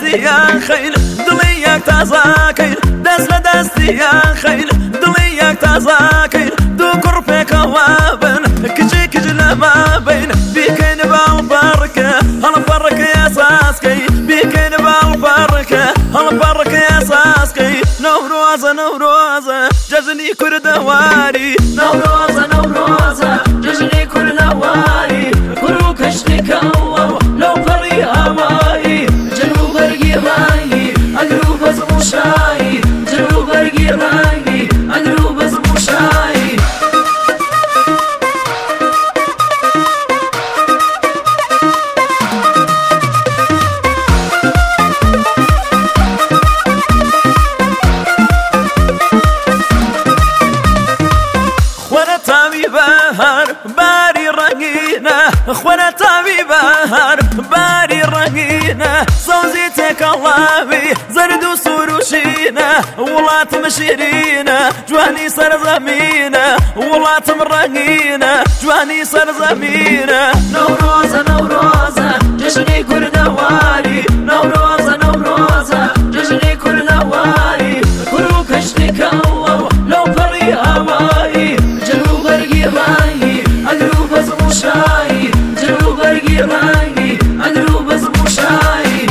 دستيان خيل دڵیەک تازاکەین دەست لە دەستیان خەیل دڵیەک تازاکەین دوو کوڕ پێکەوە بن کچی کچ لەما بین بیکەین باڵپەڕکە هەڵپەڕکە ئەساسکەی بیکەین باڵپەڕکە هەڵپەڕکە ئەساسکەی نەورۆزە نەورۆزە جەژنی کوردەواری نەورۆزە نەورۆزە جەژنی کوردەواری کوڕ و کەشتێکەوە لەو پەڕی ئاوایی جەنوو بەرگی ڕانگی ئەگەر و بەزم و شایی جەنوو بەرگی ڕانگی ئەگەر و بەزم و شایی باری ڕەنگینە خوەرە تاوی بەهار باری ڕەنگینە سەوزی تێکەڵاوی زەرد و سوور و شینە وڵاتم شیرینە جوانی سەرزەمینە وڵاتم ڕەنگینە جوانی سەرزەمینە نەورۆزە نەورۆزە جەژنی کوردەواری نەورۆزە نەورۆزە جەژنی کوردەواری کوڕ و کەشتێکەوە لەو پەڕی ئاوایی جەنوو بەرگی ڕانگی ئەگەر و بەزم و شایی جەنوو بەرگی ڕانگی ئەگەر و بەزم و شایی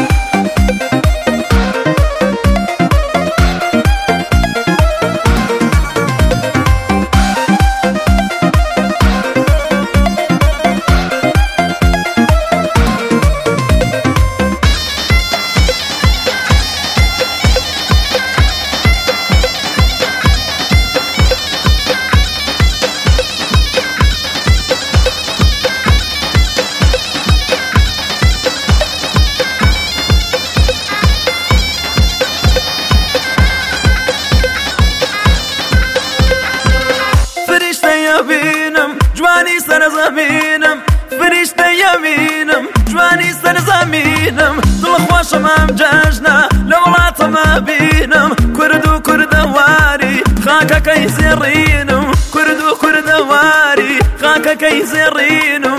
جوانی سەرزەمینم فریشتە یەمینم جوانی سەرزەمینم دڵخۆشم ئەم جەژنە لە وڵاتەمە بینم کورد و کوردەواری خاکەکەی زێڕینم کورد و کوردەواری خاکەکەی زێڕینم